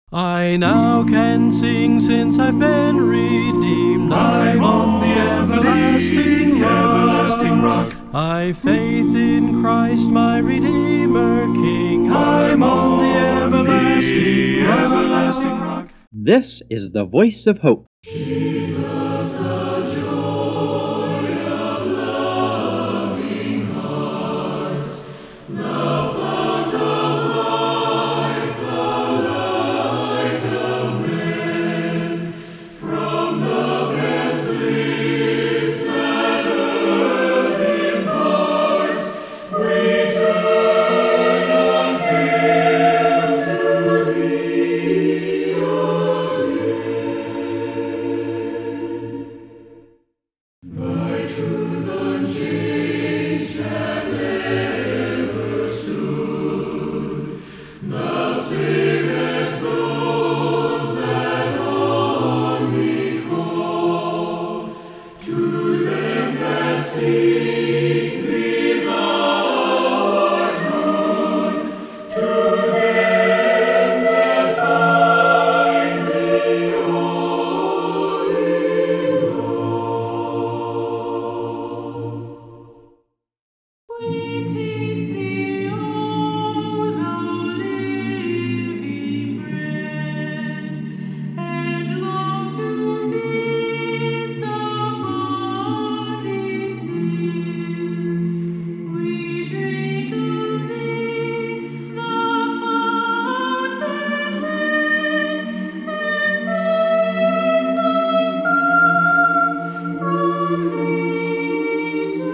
I now can sing since I've been redeemed. I'm on the everlasting rock. I've faith in Christ, my Redeemer King. I'm on the everlasting rock. This is the Voice of Hope. Jesus, the joy of loving hearts, the fount of life, the light of men, from the best bliss that earth imparts, we turn unfailed to thee, O Thy truth unchanged hath ever stood. Thou savest those that on thee call. To them that seek thee thou art good. To them that find thee, holy Lord. We taste thee, O thou living bread, and long to feast upon thee still. We drink of thee, the fountain head, and this our souls from thee to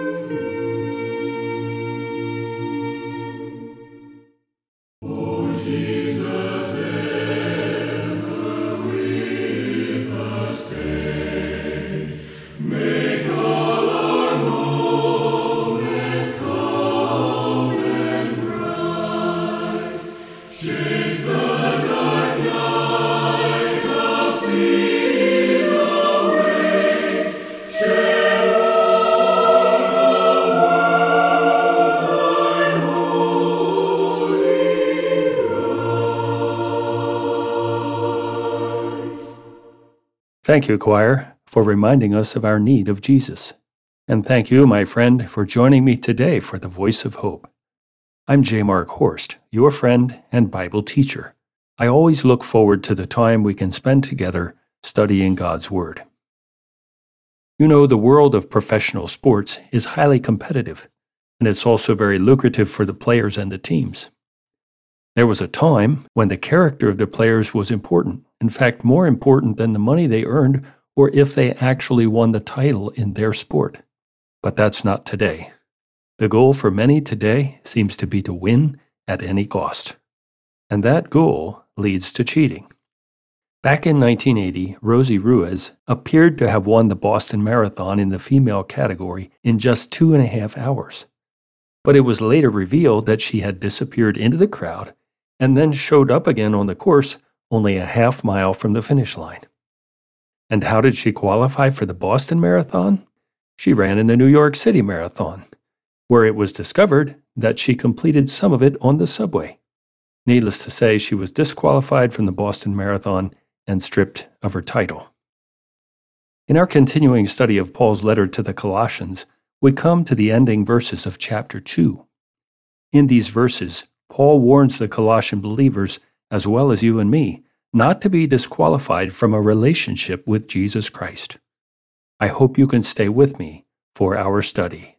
fill. O Jesus, ever with us stay. Make all our moments calm and bright. Chase the dark night of sin away. Shed o'er the world thy holy light. Thank you, choir, for reminding us of our need of Jesus. And thank you, my friend, for joining me today for the Voice of Hope. I'm J. Mark Horst, your friend and Bible teacher. I always look forward to the time we can spend together studying God's Word. You know, the world of professional sports is highly competitive, and it's also very lucrative for the players and the teams. There was a time when the character of the players was important, in fact, more important than the money they earned or if they actually won the title in their sport. But that's not today. The goal for many today seems to be to win at any cost. And that goal leads to cheating. Back in 1980, Rosie Ruiz appeared to have won the Boston Marathon in the female category in just 2.5 hours. But it was later revealed that she had disappeared into the crowd and then showed up again on the course only a half mile from the finish line. And how did she qualify for the Boston Marathon? She ran in the New York City Marathon, where it was discovered that she completed some of it on the subway. Needless to say, she was disqualified from the Boston Marathon and stripped of her title. In our continuing study of Paul's letter to the Colossians, we come to the ending verses of chapter 2. In these verses, Paul warns the Colossian believers, as well as you and me, not to be disqualified from a relationship with Jesus Christ. I hope you can stay with me for our study.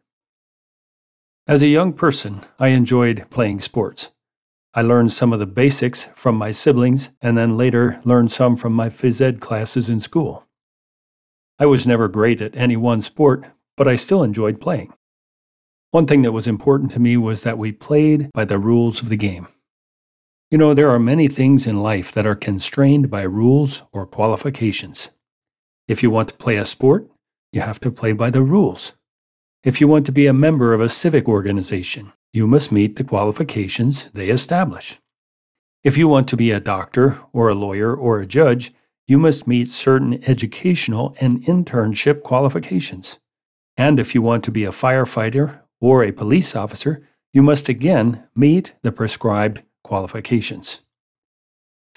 As a young person, I enjoyed playing sports. I learned some of the basics from my siblings and then later learned some from my phys ed classes in school. I was never great at any one sport, but I still enjoyed playing. One thing that was important to me was that we played by the rules of the game. You know, there are many things in life that are constrained by rules or qualifications. If you want to play a sport, you have to play by the rules. If you want to be a member of a civic organization, you must meet the qualifications they establish. If you want to be a doctor or a lawyer or a judge, you must meet certain educational and internship qualifications. And if you want to be a firefighter or a police officer, you must again meet the prescribed qualifications.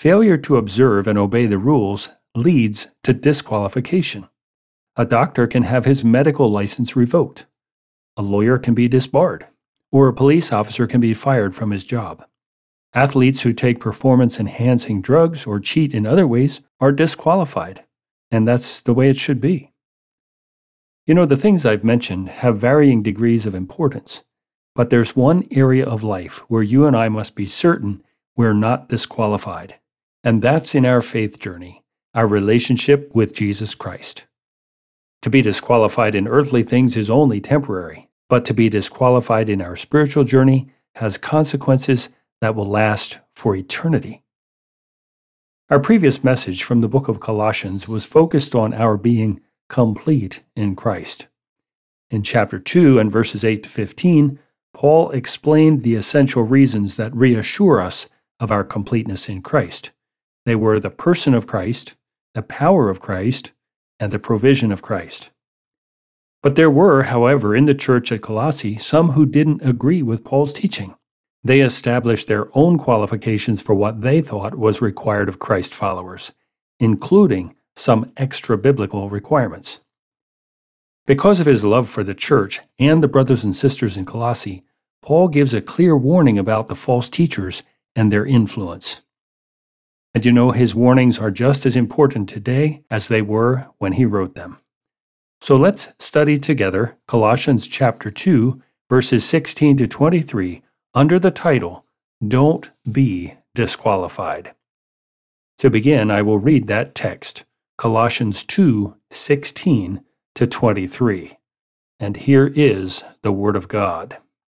Failure to observe and obey the rules leads to disqualification. A doctor can have his medical license revoked. A lawyer can be disbarred, or a police officer can be fired from his job. Athletes who take performance-enhancing drugs or cheat in other ways are disqualified, and that's the way it should be. You know, the things I've mentioned have varying degrees of importance, but there's one area of life where you and I must be certain we're not disqualified, and that's in our faith journey, our relationship with Jesus Christ. To be disqualified in earthly things is only temporary, but to be disqualified in our spiritual journey has consequences that will last for eternity. Our previous message from the book of Colossians was focused on our being complete in Christ. In chapter 2 and verses 8 to 15, Paul explained the essential reasons that reassure us of our completeness in Christ. They were the person of Christ, the power of Christ, and the provision of Christ. But there were, however, in the church at Colossae, some who didn't agree with Paul's teaching. They established their own qualifications for what they thought was required of Christ followers, including some extra-biblical requirements. Because of his love for the church and the brothers and sisters in Colossae, Paul gives a clear warning about the false teachers and their influence. And you know, his warnings are just as important today as they were when he wrote them. So let's study together Colossians chapter 2, verses 16 to 23, under the title, Don't Be Disqualified. To begin, I will read that text, Colossians 2, 16 to 23. And here is the Word of God.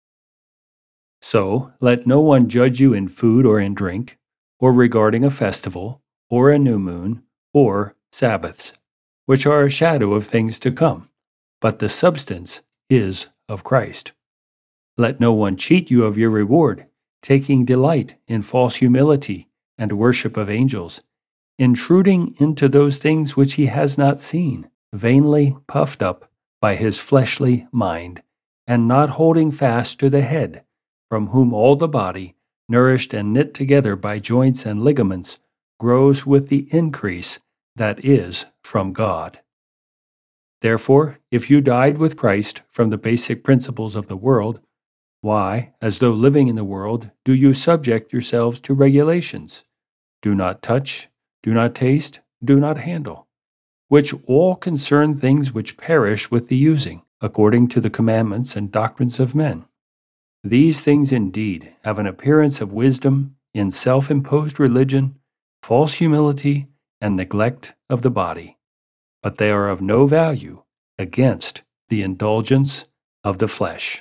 So, let no one judge you in food or in drink, or regarding a festival, or a new moon, or Sabbaths, which are a shadow of things to come, but the substance is of Christ. Let no one cheat you of your reward, taking delight in false humility and worship of angels, intruding into those things which he has not seen, vainly puffed up by his fleshly mind, and not holding fast to the head, from whom all the body, nourished and knit together by joints and ligaments, grows with the increase that is from God. Therefore, if you died with Christ from the basic principles of the world, why, as though living in the world, do you subject yourselves to regulations? Do not touch, do not taste, do not handle, which all concern things which perish with the using, according to the commandments and doctrines of men. These things indeed have an appearance of wisdom in self-imposed religion, false humility, and neglect of the body, but they are of no value against the indulgence of the flesh.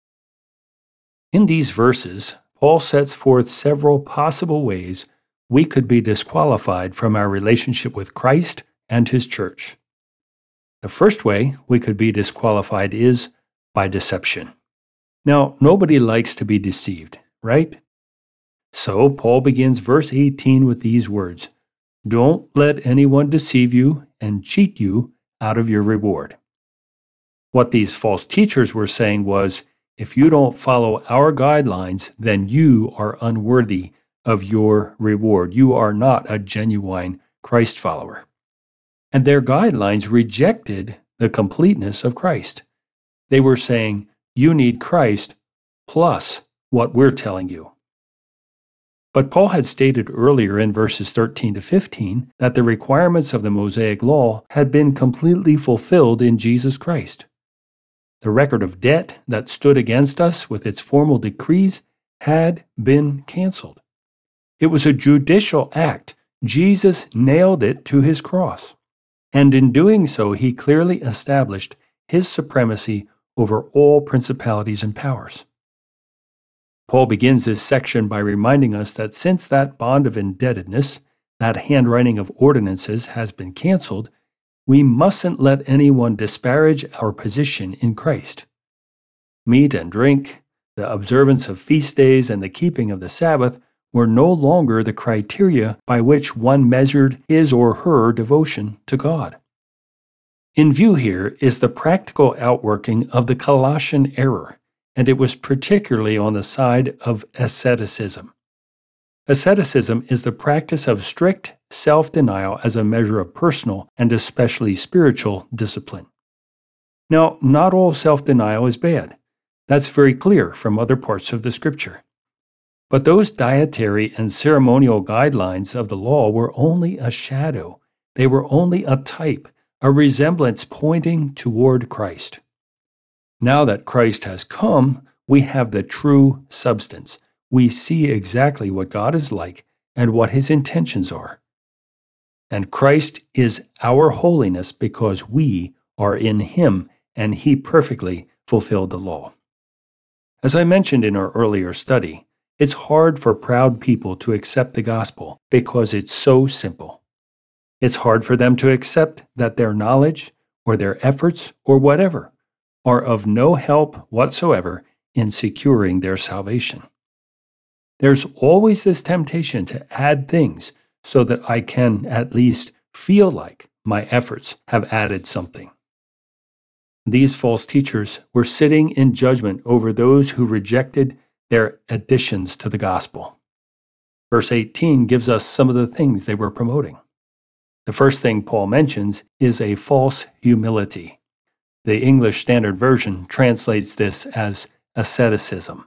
In these verses, Paul sets forth several possible ways we could be disqualified from our relationship with Christ and his church. The first way we could be disqualified is by deception. Now, nobody likes to be deceived, right? So, Paul begins verse 18 with these words, Don't let anyone deceive you and cheat you out of your reward. What these false teachers were saying was, if you don't follow our guidelines, then you are unworthy of your reward. You are not a genuine Christ follower. And their guidelines rejected the completeness of Christ. They were saying, you need Christ plus what we're telling you. But Paul had stated earlier in verses 13 to 15 that the requirements of the Mosaic law had been completely fulfilled in Jesus Christ. The record of debt that stood against us with its formal decrees had been canceled. It was a judicial act. Jesus nailed it to his cross. And in doing so, he clearly established his supremacy over all principalities and powers. Paul begins this section by reminding us that since that bond of indebtedness, that handwriting of ordinances, has been canceled, we mustn't let anyone disparage our position in Christ. Meat and drink, the observance of feast days, and the keeping of the Sabbath were no longer the criteria by which one measured his or her devotion to God. In view here is the practical outworking of the Colossian error, and it was particularly on the side of asceticism. Asceticism is the practice of strict self-denial as a measure of personal and especially spiritual discipline. Now, not all self-denial is bad. That's very clear from other parts of the Scripture. But those dietary and ceremonial guidelines of the law were only a shadow. They were only a type, a resemblance pointing toward Christ. Now that Christ has come, we have the true substance. We see exactly what God is like and what His intentions are. And Christ is our holiness because we are in Him and He perfectly fulfilled the law. As I mentioned in our earlier study, it's hard for proud people to accept the gospel because it's so simple. It's hard for them to accept that their knowledge or their efforts or whatever are of no help whatsoever in securing their salvation. There's always this temptation to add things so that I can at least feel like my efforts have added something. These false teachers were sitting in judgment over those who rejected their additions to the gospel. Verse 18 gives us some of the things they were promoting. The first thing Paul mentions is a false humility. The English Standard Version translates this as asceticism.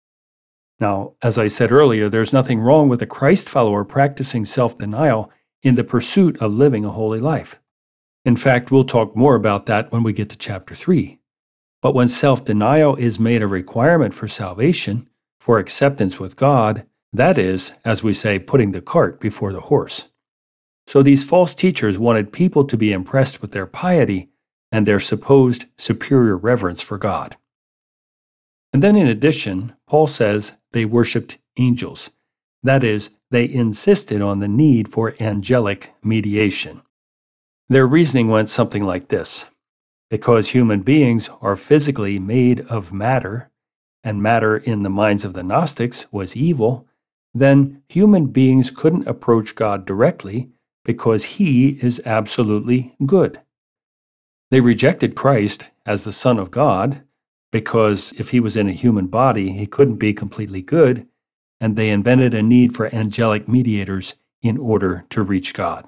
Now, as I said earlier, there's nothing wrong with a Christ follower practicing self-denial in the pursuit of living a holy life. In fact, we'll talk more about that when we get to chapter 3. But when self-denial is made a requirement for salvation, for acceptance with God, that is, as we say, putting the cart before the horse. So these false teachers wanted people to be impressed with their piety and their supposed superior reverence for God. And then in addition, Paul says they worshipped angels. That is, they insisted on the need for angelic mediation. Their reasoning went something like this. Because human beings are physically made of matter, and matter in the minds of the Gnostics was evil, then human beings couldn't approach God directly because He is absolutely good. They rejected Christ as the Son of God because if He was in a human body, He couldn't be completely good, and they invented a need for angelic mediators in order to reach God.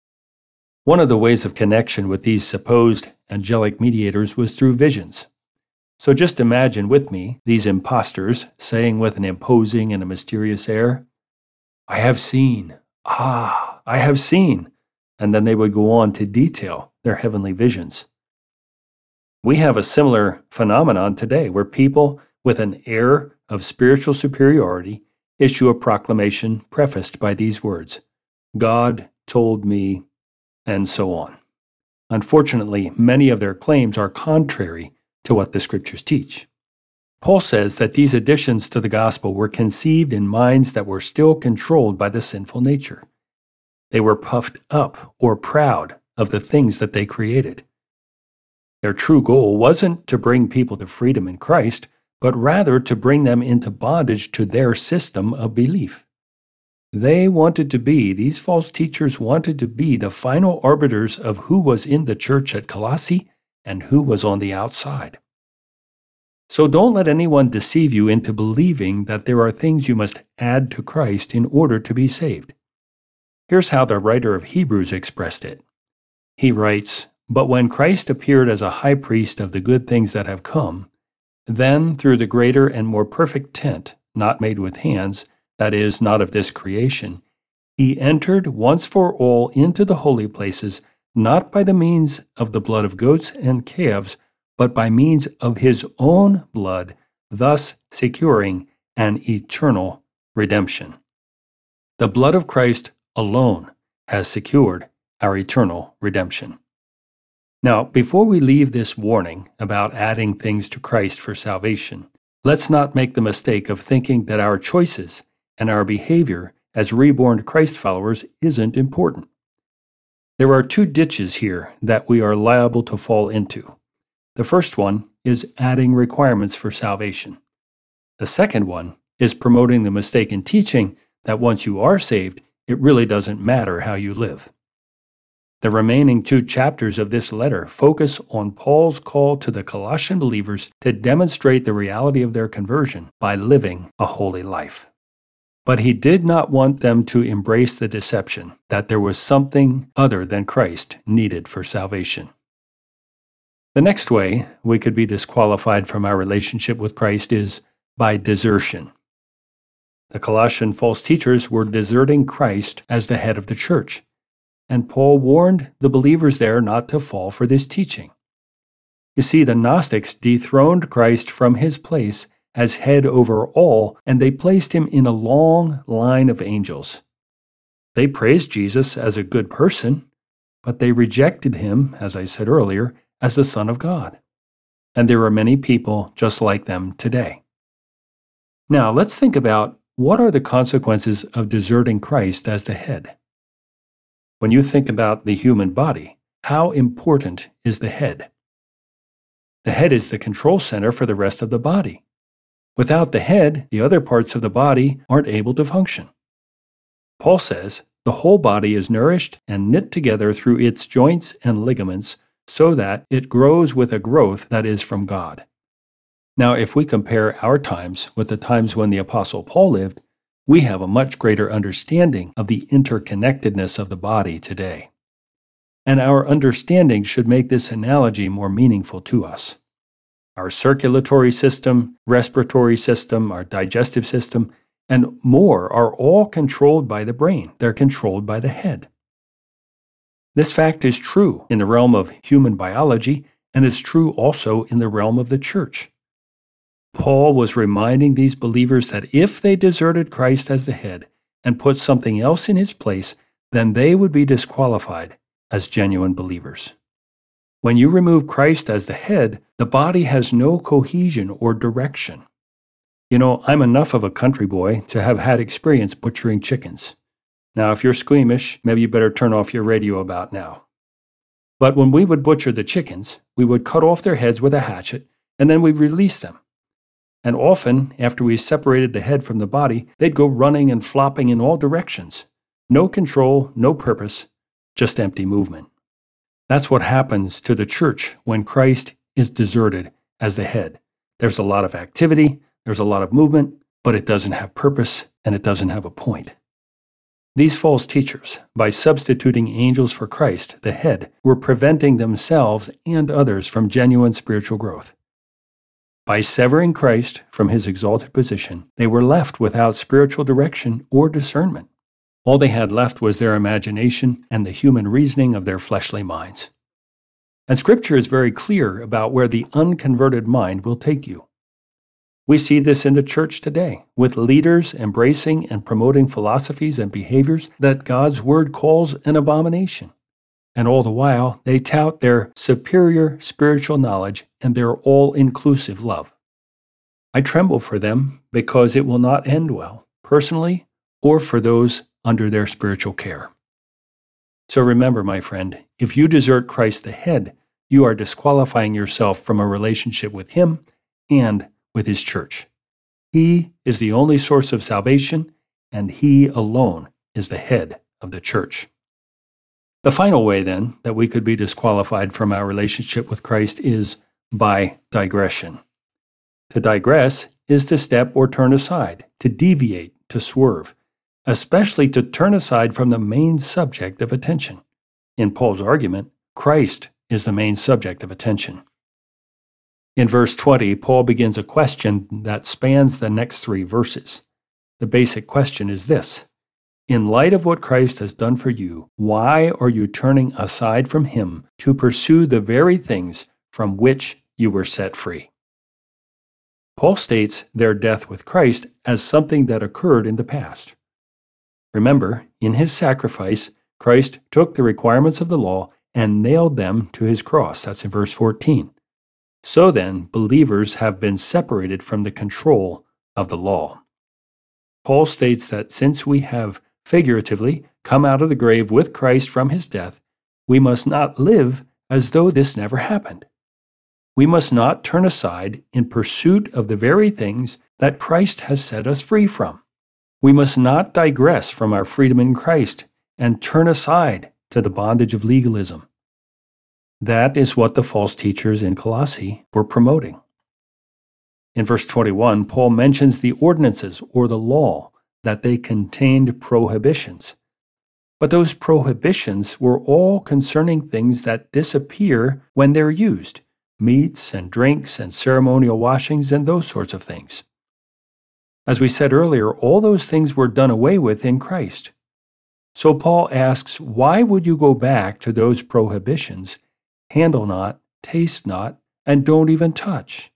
One of the ways of connection with these supposed angelic mediators was through visions. So just imagine with me these impostors saying with an imposing and a mysterious air, "I have seen, I have seen," and then they would go on to detail their heavenly visions. We have a similar phenomenon today where people with an air of spiritual superiority issue a proclamation prefaced by these words, "God told me," and so on. Unfortunately, many of their claims are contrary to what the Scriptures teach. Paul says that these additions to the gospel were conceived in minds that were still controlled by the sinful nature. They were puffed up or proud of the things that they created. Their true goal wasn't to bring people to freedom in Christ, but rather to bring them into bondage to their system of belief. These false teachers wanted to be the final arbiters of who was in the church at Colossae and who was on the outside. So don't let anyone deceive you into believing that there are things you must add to Christ in order to be saved. Here's how the writer of Hebrews expressed it. He writes, "But when Christ appeared as a high priest of the good things that have come, then through the greater and more perfect tent, not made with hands, that is, not of this creation, He entered once for all into the holy places, not by the means of the blood of goats and calves, but by means of His own blood, thus securing an eternal redemption." The blood of Christ alone has secured our eternal redemption. Now, before we leave this warning about adding things to Christ for salvation, let's not make the mistake of thinking that our choices and our behavior as reborn Christ followers isn't important. There are two ditches here that we are liable to fall into. The first one is adding requirements for salvation. The second one is promoting the mistaken teaching that once you are saved, it really doesn't matter how you live. The remaining 2 chapters of this letter focus on Paul's call to the Colossian believers to demonstrate the reality of their conversion by living a holy life. But he did not want them to embrace the deception that there was something other than Christ needed for salvation. The next way we could be disqualified from our relationship with Christ is by desertion. The Colossian false teachers were deserting Christ as the head of the church, and Paul warned the believers there not to fall for this teaching. You see, the Gnostics dethroned Christ from his place as head over all, and they placed him in a long line of angels. They praised Jesus as a good person, but they rejected him, as I said earlier, as the Son of God. And there are many people just like them today. Now, let's think about what are the consequences of deserting Christ as the head. When you think about the human body, how important is the head? The head is the control center for the rest of the body. Without the head, the other parts of the body aren't able to function. Paul says the whole body is nourished and knit together through its joints and ligaments so that it grows with a growth that is from God. Now, if we compare our times with the times when the Apostle Paul lived, we have a much greater understanding of the interconnectedness of the body today. And our understanding should make this analogy more meaningful to us. Our circulatory system, respiratory system, our digestive system, and more are all controlled by the brain. They're controlled by the head. This fact is true in the realm of human biology, and it's true also in the realm of the church. Paul was reminding these believers that if they deserted Christ as the head and put something else in his place, then they would be disqualified as genuine believers. When you remove Christ as the head, the body has no cohesion or direction. You know, I'm enough of a country boy to have had experience butchering chickens. Now, if you're squeamish, maybe you better turn off your radio about now. But when we would butcher the chickens, we would cut off their heads with a hatchet, and then we'd release them. And often, after we separated the head from the body, they'd go running and flopping in all directions. No control, no purpose, just empty movement. That's what happens to the church when Christ is deserted as the head. There's a lot of activity, there's a lot of movement, but it doesn't have purpose and it doesn't have a point. These false teachers, by substituting angels for Christ, the head, were preventing themselves and others from genuine spiritual growth. By severing Christ from his exalted position, they were left without spiritual direction or discernment. All they had left was their imagination and the human reasoning of their fleshly minds. And Scripture is very clear about where the unconverted mind will take you. We see this in the church today, with leaders embracing and promoting philosophies and behaviors that God's Word calls an abomination. And all the while, they tout their superior spiritual knowledge and their all-inclusive love. I tremble for them because it will not end well, personally or for those under their spiritual care. So remember, my friend, if you desert Christ the head, you are disqualifying yourself from a relationship with him and with his church. He is the only source of salvation, and he alone is the head of the church. The final way, then, that we could be disqualified from our relationship with Christ is by digression. To digress is to step or turn aside, to deviate, to swerve, especially to turn aside from the main subject of attention. In Paul's argument, Christ is the main subject of attention. In verse 20, Paul begins a question that spans the next 3 verses. The basic question is this: in light of what Christ has done for you, why are you turning aside from him to pursue the very things from which you were set free? Paul states their death with Christ as something that occurred in the past. Remember, in his sacrifice, Christ took the requirements of the law and nailed them to his cross. That's in verse 14. So then, believers have been separated from the control of the law. Paul states that since we have figuratively come out of the grave with Christ from his death, we must not live as though this never happened. We must not turn aside in pursuit of the very things that Christ has set us free from. We must not digress from our freedom in Christ and turn aside to the bondage of legalism. That is what the false teachers in Colossae were promoting. In verse 21, Paul mentions the ordinances or the law that they contained prohibitions. But those prohibitions were all concerning things that disappear when they're used: meats and drinks and ceremonial washings and those sorts of things. As we said earlier, all those things were done away with in Christ. So Paul asks, why would you go back to those prohibitions? Handle not, taste not, and don't even touch.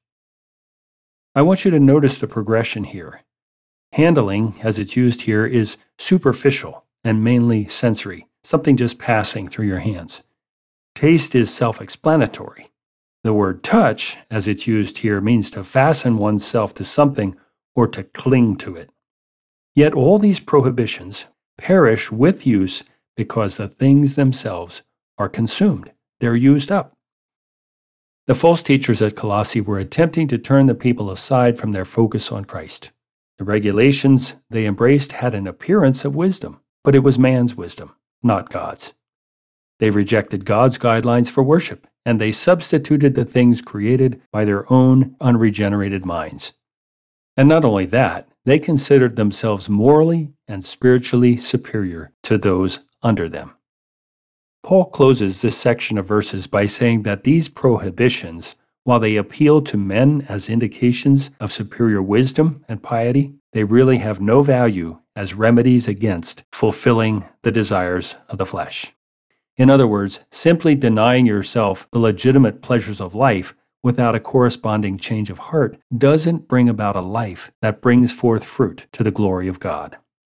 I want you to notice the progression here. Handling, as it's used here, is superficial and mainly sensory, something just passing through your hands. Taste is self-explanatory. The word touch, as it's used here, means to fasten oneself to something or to cling to it. Yet all these prohibitions perish with use because the things themselves are consumed. They're used up. The false teachers at Colossae were attempting to turn the people aside from their focus on Christ. The regulations they embraced had an appearance of wisdom, but it was man's wisdom, not God's. They rejected God's guidelines for worship, and they substituted the things created by their own unregenerated minds. And not only that, they considered themselves morally and spiritually superior to those under them. Paul closes this section of verses by saying that these prohibitions, while they appeal to men as indications of superior wisdom and piety, they really have no value as remedies against fulfilling the desires of the flesh. In other words, simply denying yourself the legitimate pleasures of life without a corresponding change of heart doesn't bring about a life that brings forth fruit to the glory of God.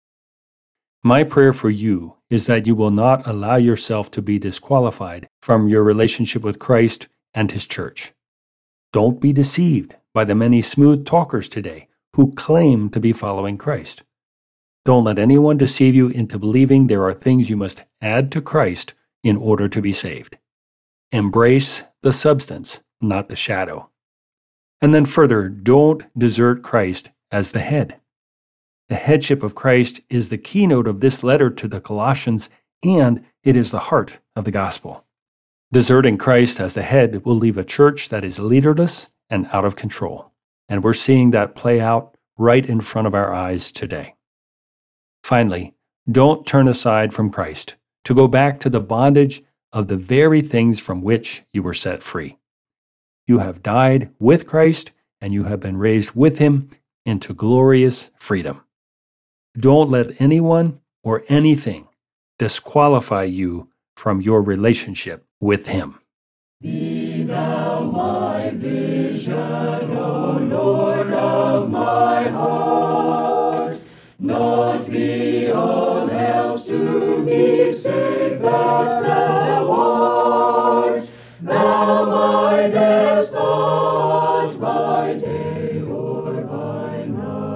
My prayer for you is that you will not allow yourself to be disqualified from your relationship with Christ and His church. Don't be deceived by the many smooth talkers today who claim to be following Christ. Don't let anyone deceive you into believing there are things you must add to Christ in order to be saved. Embrace the substance, not the shadow. And then further, don't desert Christ as the head. The headship of Christ is the keynote of this letter to the Colossians, and it is the heart of the gospel. Deserting Christ as the head will leave a church that is leaderless and out of control. And we're seeing that play out right in front of our eyes today. Finally, don't turn aside from Christ to go back to the bondage of the very things from which you were set free. You have died with Christ, and you have been raised with Him into glorious freedom. Don't let anyone or anything disqualify you from your relationship with Him. Be thou my vision, O Lord of my heart, not be all else to me save that thou art. Thou my best thought by day or by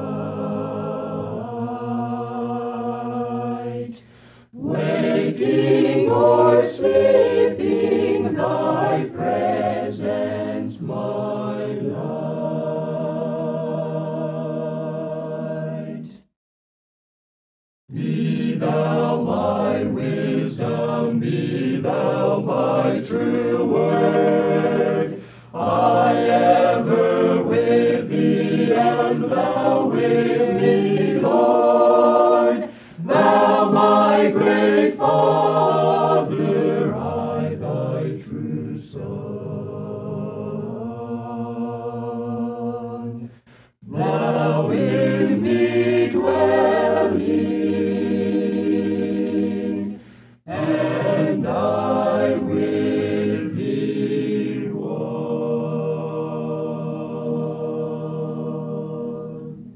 night. Waking or sleeping, thy presence my light. Be thou my wisdom, be thou my true word. I ever with thee, and thou with me, Lord. Thou my great Father, I thy true Son. Thou in me dwelling, and I with thee one.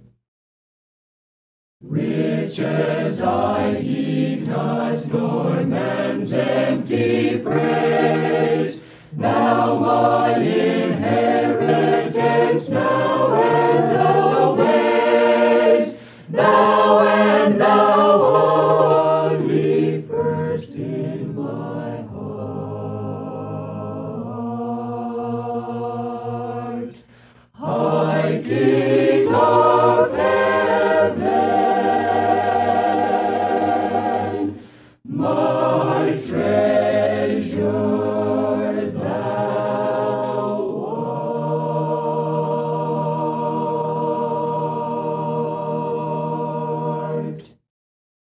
Riches I heed not, nor man's empty praise. Thou my inheritance, now and always. Thou and thou only first in my heart. High King of heaven, my treasure thou art.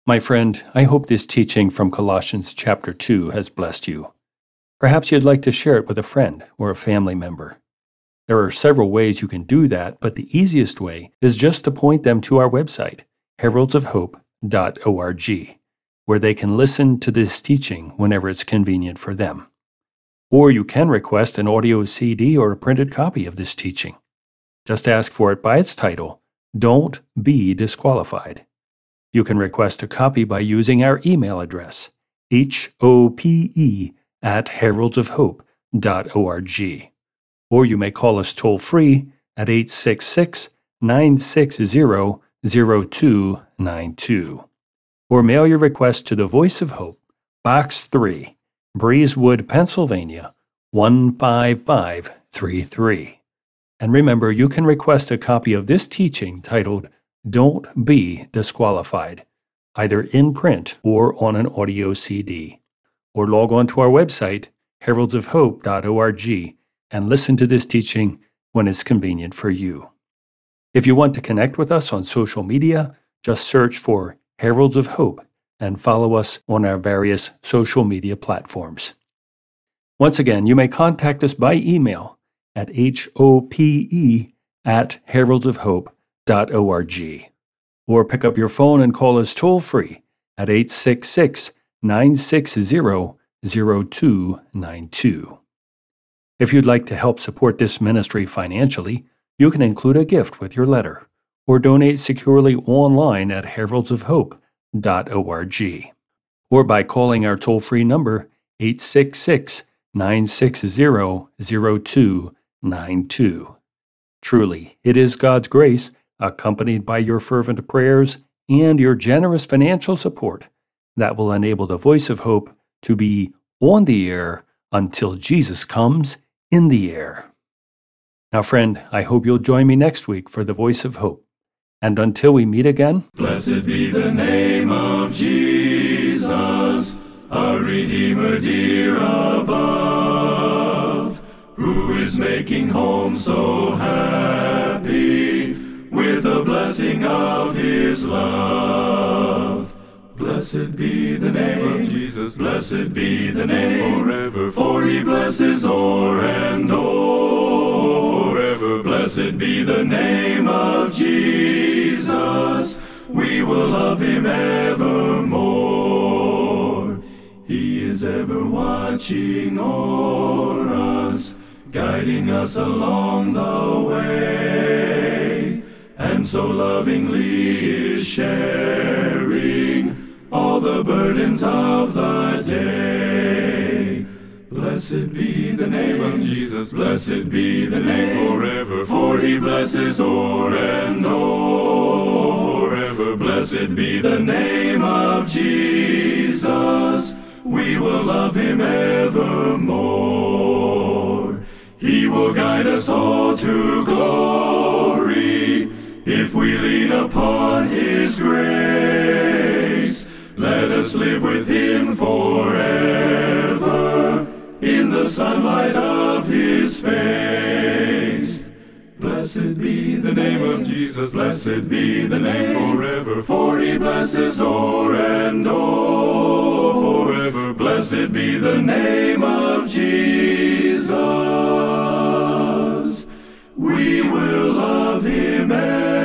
My friend, I hope this teaching from Colossians chapter 2 has blessed you. Perhaps you'd like to share it with a friend or a family member. There are several ways you can do that, but the easiest way is just to point them to our website, heraldsofhope.org, where they can listen to this teaching whenever it's convenient for them. Or you can request an audio CD or a printed copy of this teaching. Just ask for it by its title, Don't Be Disqualified. You can request a copy by using our email address, hope@heraldsofhope.org. Or you may call us toll-free at 866-960-0292. Or mail your request to the Voice of Hope, Box 3, Breezewood, Pennsylvania, 15533. And remember, you can request a copy of this teaching titled, Don't Be Disqualified, either in print or on an audio CD. Or log on to our website, heraldsofhope.org, and listen to this teaching when it's convenient for you. If you want to connect with us on social media, just search for Heralds of Hope and follow us on our various social media platforms. Once again, you may contact us by email at hope@heraldsofhope.org, or pick up your phone and call us toll-free at 866-960-0292. If you'd like to help support this ministry financially, you can include a gift with your letter, or donate securely online at heraldsofhope.org, or by calling our toll-free number 866-960-0292. Truly, it is God's grace, accompanied by your fervent prayers and your generous financial support, that will enable the Voice of Hope to be on the air until Jesus comes in the air. Now, friend, I hope you'll join me next week for the Voice of Hope. And until we meet again, Blessed be the name of Jesus, our Redeemer dear above, who is making home so happy with the blessing of his love. Blessed be the name of Jesus, blessed be the name forever, for he blesses o'er and o'er forever. Blessed be the name of Jesus, we will love him evermore. He is ever watching o'er us, guiding us along the way, and so lovingly is sharing all the burdens of the day. Blessed be the name of Jesus, blessed be the name forever, for he blesses o'er and o'er forever. Blessed be the name of Jesus, we will love him evermore. He will guide us all to glory if we lean upon his grace. Let us live with him forever in the sunlight of his face. Blessed be the name of Jesus, blessed be the name forever, for he blesses o'er and o'er forever. Blessed be the name of Jesus, we will love him